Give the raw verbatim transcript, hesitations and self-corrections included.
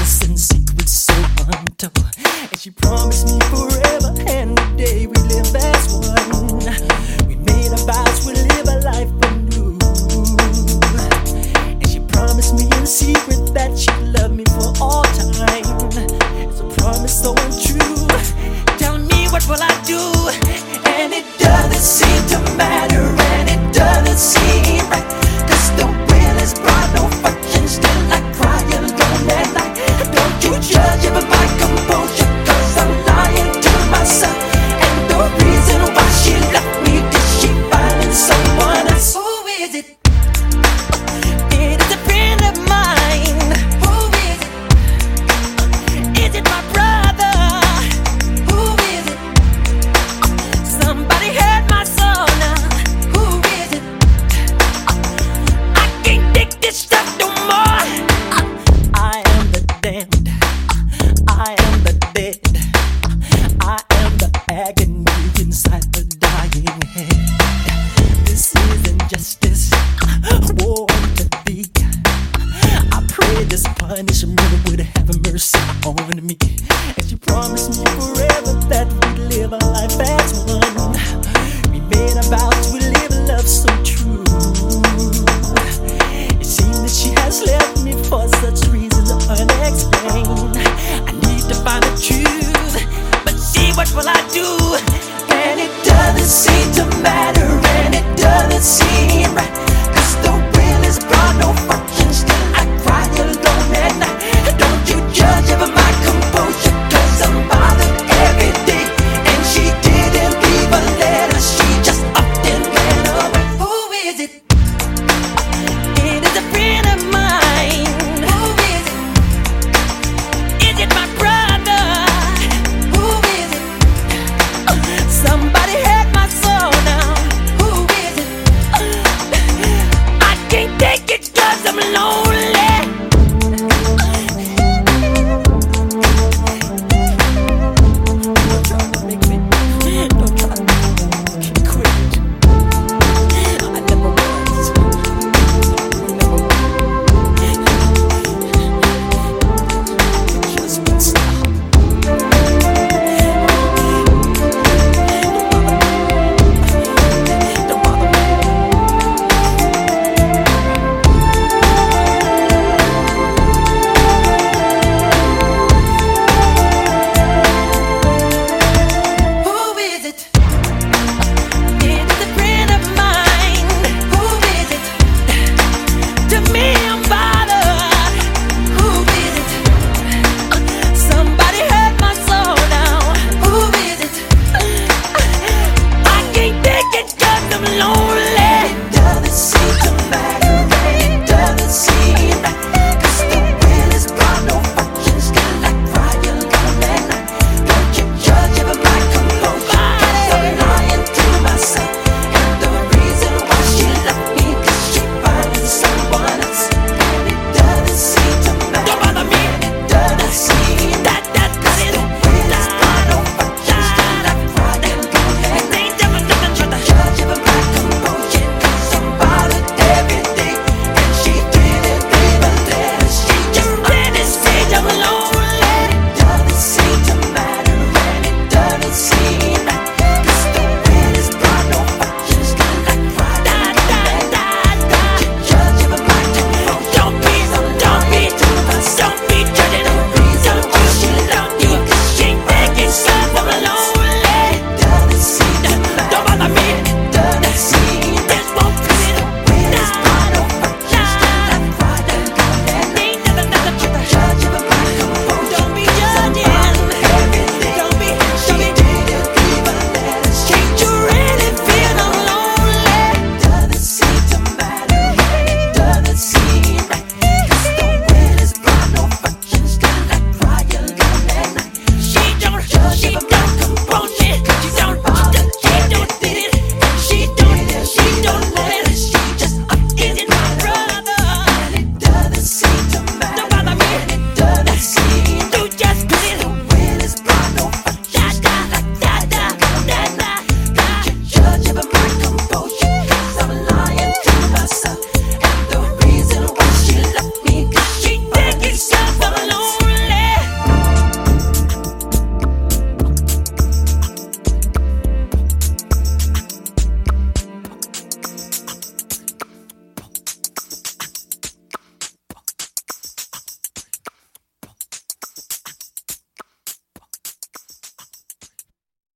promises and secrets so untold. And she promised me forever, and today we live as one. We made our vows, we live a life anew. And she promised me in secret that she'd love me for all time. It's a promise so untrue. Tell me, what will I do? And it doesn't seem to matter, and it doesn't seem right. Cause the will is bright, no fortune, still I cry alone at night. Don't you judge it by my composure, cause I'm lying to myself. And the reason why she left me, did she find in someone else? Who is it? It is a friend of mine. Who is it? Is it my brother? Who is it? Somebody heard my soul now. Who is it? I can't take this stuff no more. I am the damned. I am the dead. I am the agony inside the dying head. This is injustice. War to thee. I pray this punishment would have mercy on me. And she promised me forever that we'd live our life as one. We made our vows, we live a love so true. It seems that she has left me for such reasons unexplained. I need to find the truth, but see, what will I do? And it doesn't seem to matter, and it doesn't seem right.